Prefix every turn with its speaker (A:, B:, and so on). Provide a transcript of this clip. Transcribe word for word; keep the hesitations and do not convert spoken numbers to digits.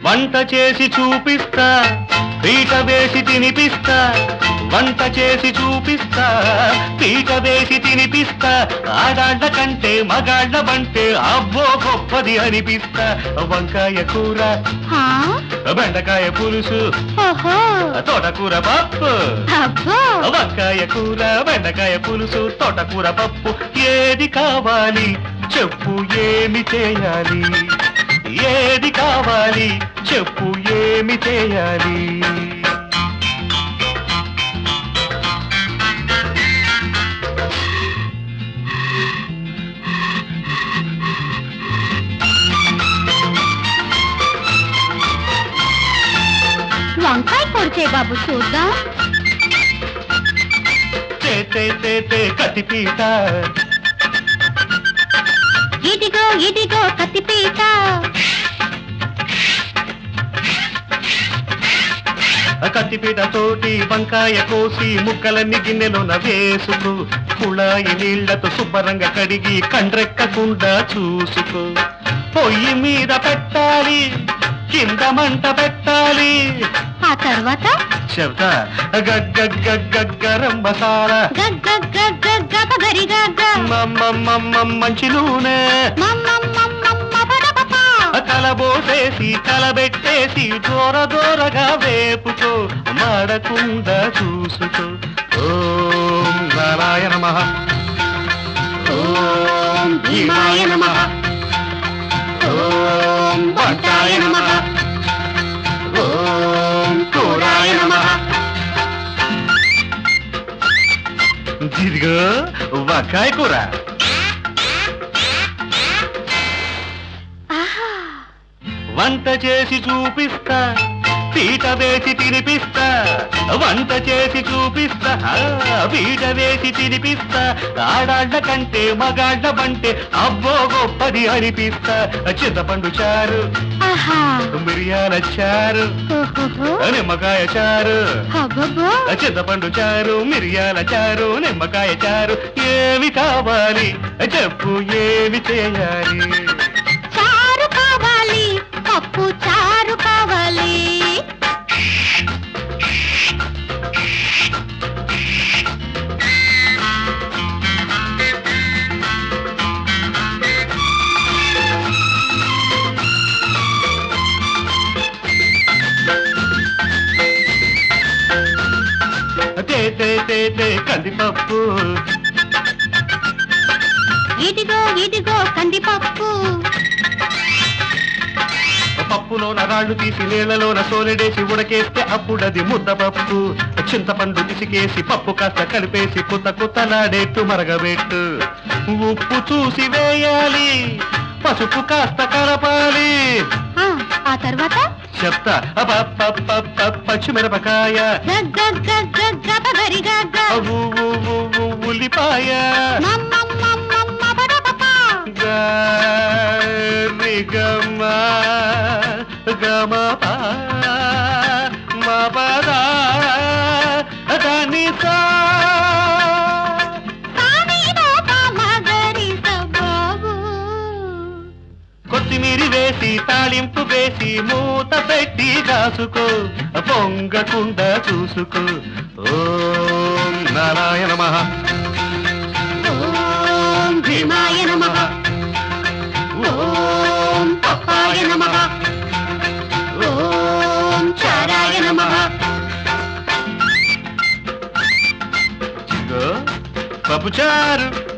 A: వంట చేసి చూపిస్తా, పీట వేసి తినిపిస్తా. వంట చేసి చూపిస్తా, పీట వేసి తినిపిస్తా. ఆడాళ్ళ కంటే మగాళ్ళ వంటే అబ్బో గొప్పది అనిపిస్తా. వంకాయ కూర, బెండకాయ పులుసు, తోటకూర పప్పు. వంకాయ కూర, బెండకాయ పులుసు, తోటకూర పప్పు. ఏది కావాలి చెప్పు, ఏమి చేయాలి? ఏది కావాలి చెప్పు, ఏమి చేయాలి?
B: వంకాయ కొడితే బాబు చూద్దాం.
A: కత్తిపీట,
B: ఇదిగో ఇదిగో కత్తిపీట.
A: కత్తిపీట తోటి వంకాయ కోసి ముక్కలన్నీ గిన్నెలోన వేసుకో. కుళాయి నీళ్లతో శుభ్రంగా కడిగి కండ్రెక్కకుండా చూసుకో. పొయ్యి మీద పెట్టాలి, కింద మంట పెట్టాలి.
B: ఆ తర్వాత
A: చెప్తా. గగ్గరం మసాలా, మంచి నూనె, కలబోసేసి కలబెట్టేసి దూర దూరగా వేపుకో. మాడకుండా చూసుకో. ఓం నారాయణ నమః, ఓం భీమాయ నమః, ఓం వంకాయ నమః, ఓం కూరాయ నమః. ఇదిగో వంకాయ కూర. వంట చేసి చూపిస్తా, పీట వేసి తినిపిస్తా. వంట చేసి చూపిస్తా, పీట వేసి తినిపిస్తా. ఆడాళ్ళ కంటే మగాళ్ళ వంటే అబ్బో గొప్పది అనిపిస్తా. చింతపండు చారు, మిరియాల చారు, నిమ్మకాయ చారు. చింతపండు చారు, మిరియాల చారు, నిమ్మకాయ చారు. ఏమి కావాలి చెప్పు, ఏమి చేయాలి?
B: చారు కావాలి, పప్పు చారు కావాలి.
A: కందిపప్పు,
B: ఇదిగో ఇదిగో కందిపప్పు.
A: పప్పులోన రాళ్ళు తీసి నీళ్లలోన సోలెడేసి ఉడకేస్తే అప్పుడది ముద్దపప్పు. చింతపండు పిసికేసి పప్పు కాస్త కలిపేసి కుత కుతలాడేట్టు మరగబెట్టు. ఉప్పు చూసి వేయాలి, పసుపు కాస్త కలపాలి.
B: ఆ తర్వాత
A: చెప్తా. పచ్చిమిరపకాయ, ఉల్లిపాయ, గమ గమ మపదా ధనిసా. కొత్తిమీరి వేసి తాళింపు వేసి మూత పెట్టి కాసుకో. పొంగకుండా చూసుకో. ఓం నారాయణ నమః,
B: ఓం భీమాయ నమః, ఓం పప్పాయ నమః, ఓం చారాయ నమః.
A: పప్పు చారు.